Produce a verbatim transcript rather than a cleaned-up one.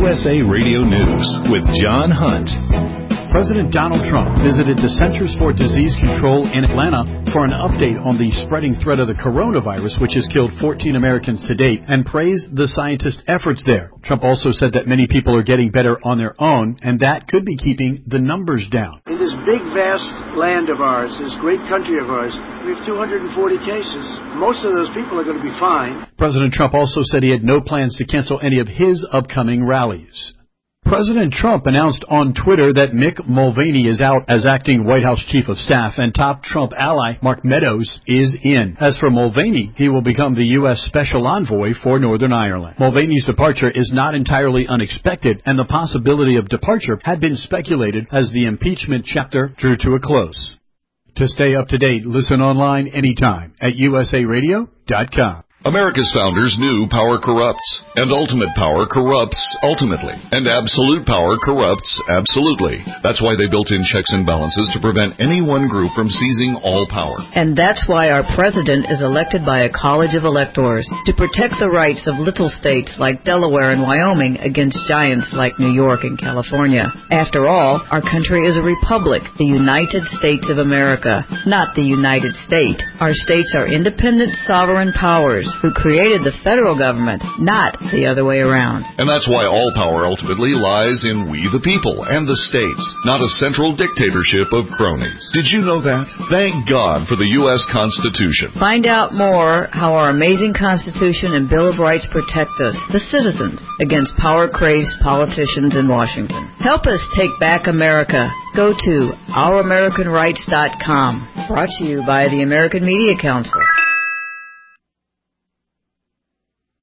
U S A Radio News with John Hunt. President Donald Trump visited the Centers for Disease Control in Atlanta for an update on the spreading threat of the coronavirus, which has killed fourteen Americans to date, and praised the scientists' efforts there. Trump also said that many people are getting better on their own, and that could be keeping the numbers down. In this big, vast land of ours, this great country of ours, we have two hundred forty cases. Most of those people are going to be fine. President Trump also said he had no plans to cancel any of his upcoming rallies. President Trump announced on Twitter that Mick Mulvaney is out as acting White House Chief of Staff, and top Trump ally Mark Meadows is in. As for Mulvaney, he will become the U S Special Envoy for Northern Ireland. Mulvaney's departure is not entirely unexpected, and the possibility of departure had been speculated as the impeachment chapter drew to a close. To stay up to date, listen online anytime at U S A radio dot com. America's founders knew power corrupts, and ultimate power corrupts ultimately, and absolute power corrupts absolutely. That's why they built in checks and balances to prevent any one group from seizing all power. And that's why our president is elected by a college of electors to protect the rights of little states like Delaware and Wyoming against giants like New York and California. After all, our country is a republic, the United States of America, not the United State. Our states are independent, sovereign powers who created the federal government, not the other way around. And that's why all power ultimately lies in we the people and the states, not a central dictatorship of cronies. Did you know that? Thank God for the U S Constitution. Find out more how our amazing Constitution and Bill of Rights protect us, the citizens, against power-crazed politicians in Washington. Help us take back America. Go to our american rights dot com. Brought to you by the American Media Council.